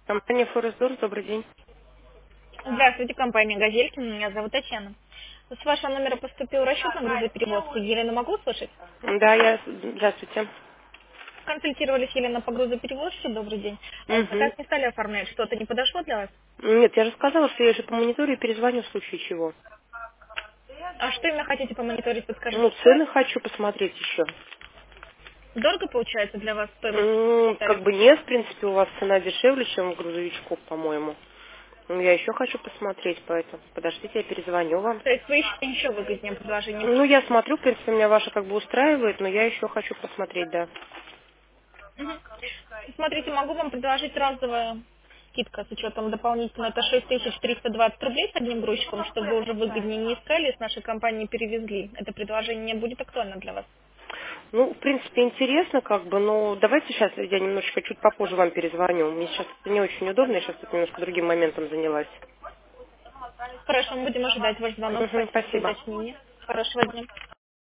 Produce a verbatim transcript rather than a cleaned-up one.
Компания Форестдор, добрый день. Здравствуйте, компания «Газельки». Меня зовут Татьяна. С вашего номера поступил расчет на грузоперевозку. Елена, могу услышать? Да, я... Здравствуйте. Консультировались Елена по грузоперевозке. Добрый день. А Угу. заказ не стали оформлять. Что-то не подошло для вас? Нет, я же сказала, что я же по мониторю и перезвоню в случае чего. А что именно хотите помониторить, Ну, подскажите? цены хочу посмотреть еще. Дорого получается для вас стоимость М, Как тарифа? бы нет, в принципе, у вас цена дешевле, чем у грузовичков, по-моему. Ну, я еще хочу посмотреть, поэтому подождите, я перезвоню вам. То есть вы ищете еще выгоднее предложение? Ну, я смотрю, в принципе, меня ваше как бы устраивает, но я еще хочу посмотреть, да. Мгм. Смотрите, могу вам предложить разовая скидка с учетом дополнительно. Это шесть тысяч триста двадцать рублей с одним грузчиком, чтобы вы уже выгоднее не искали, с нашей компании перевезли. Это предложение не будет актуально для вас. Ну, в принципе, интересно, как бы, но давайте сейчас я немножечко чуть попозже вам перезвоню. Мне сейчас это не очень удобно, я сейчас тут немножко другим моментом занялась. Хорошо, мы будем ожидать ваш звонок. Мгм, Спасибо за спасибо. уточнение. Хорошего дня.